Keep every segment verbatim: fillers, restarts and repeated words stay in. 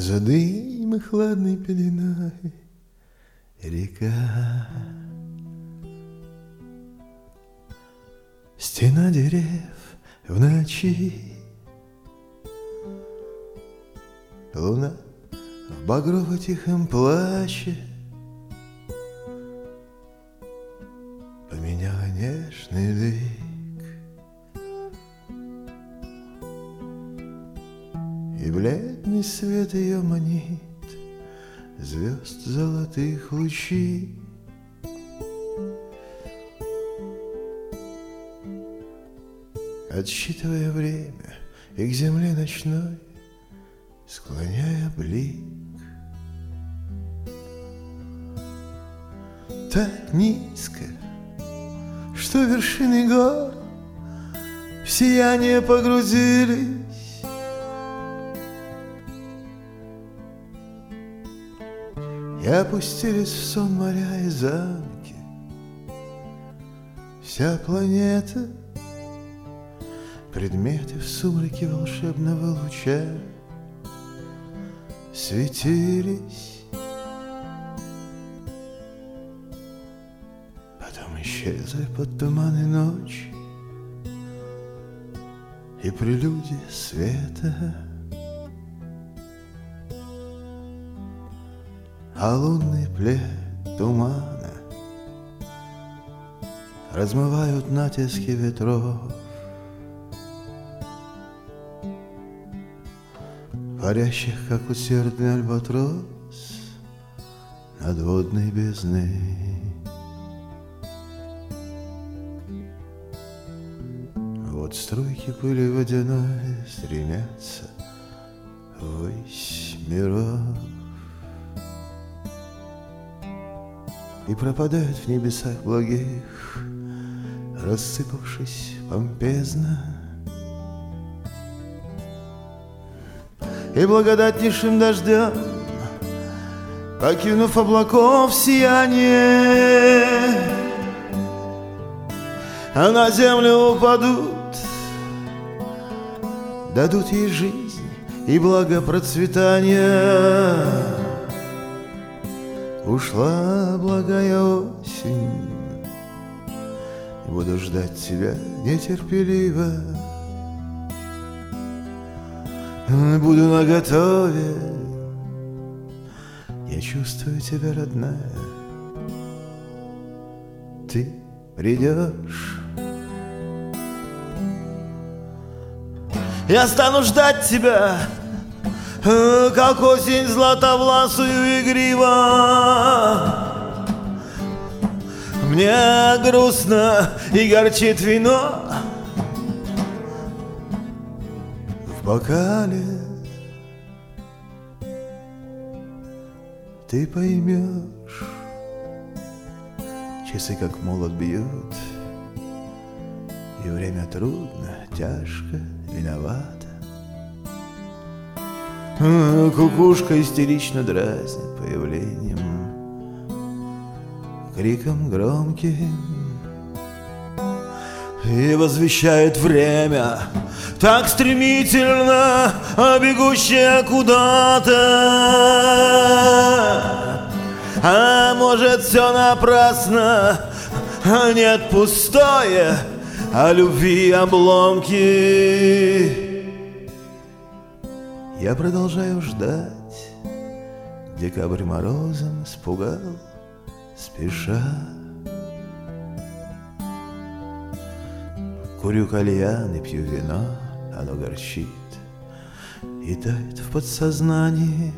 За дым и хладной пеленой река, стена дерев в ночи, луна в багрово-тихом плаче поменяла нежный лик, и бледный свет ее манит звезд золотых лучей. Отсчитывая время и к земле ночной склоняя блик, так низко, что вершины гор в сияние погрузились, и опустились в сон моря и замки. Вся планета — предметы в сумраке волшебного луча светились, потом исчезли под туманы ночи и прелюдия света. А лунный плед тумана размывают натиски ветров, парящих, как усердный альбатрос над водной бездной. Вот струйки пыли водяной стремятся ввысь миров и пропадают в небесах благих, рассыпавшись помпезно. И благодатнейшим дождем, покинув облаков сияние, а на землю упадут, дадут ей жизнь и благо процветания. Ушла благая осень, буду ждать тебя нетерпеливо, буду наготове, я чувствую тебя, родная, ты придешь. Я стану ждать тебя, как осень златовласую игриво. Мне грустно и горчит вино в бокале. Ты поймешь, часы как молот бьют, и время трудно, тяжко, виновато. Кукушка истерично дразнит появлением, криком громким, и возвещает время, так стремительно бегущее куда-то. А может, все напрасно, нет, пустое, а любви обломки. Я продолжаю ждать, декабрь морозом испугал, спеша. Курю кальян и пью вино, оно горчит и тает в подсознании.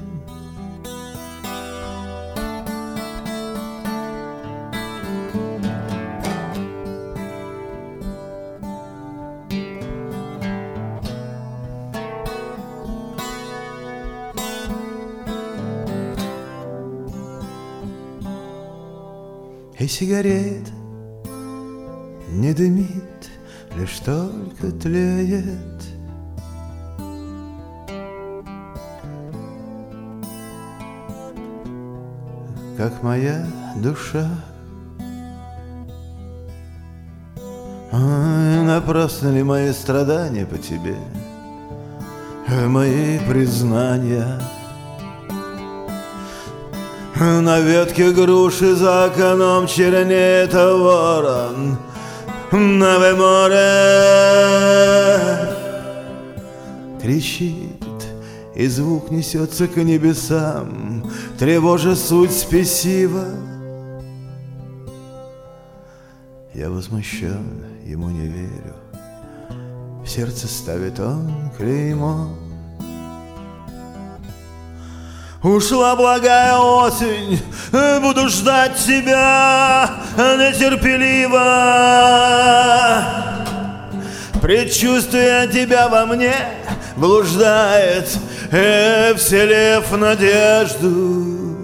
И сигарет не дымит, лишь только тлеет. Как моя душа. Ой, напрасно ли мои страдания по тебе, мои признания? На ветке груши за окном чернеет ворон. Наве море кричит, и звук несется к небесам, тревожа суть спесива. Я возмущен, ему не верю, в сердце ставит он клеймо. Ушла благая осень, буду ждать тебя нетерпеливо. Предчувствие тебя во мне блуждает, и вселев надежду,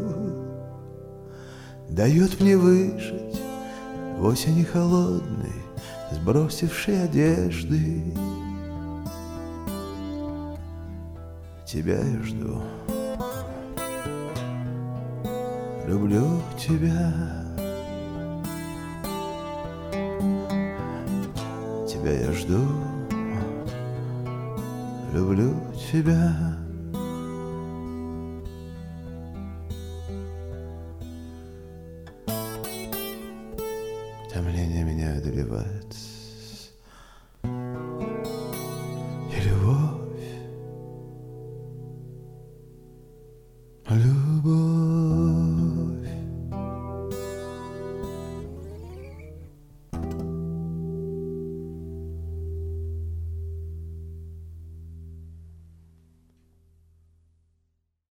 дает мне выжить в осени холодной, сбросившей одежды. Тебя я жду, люблю тебя, тебя я жду, люблю тебя. Томление меня одолевает,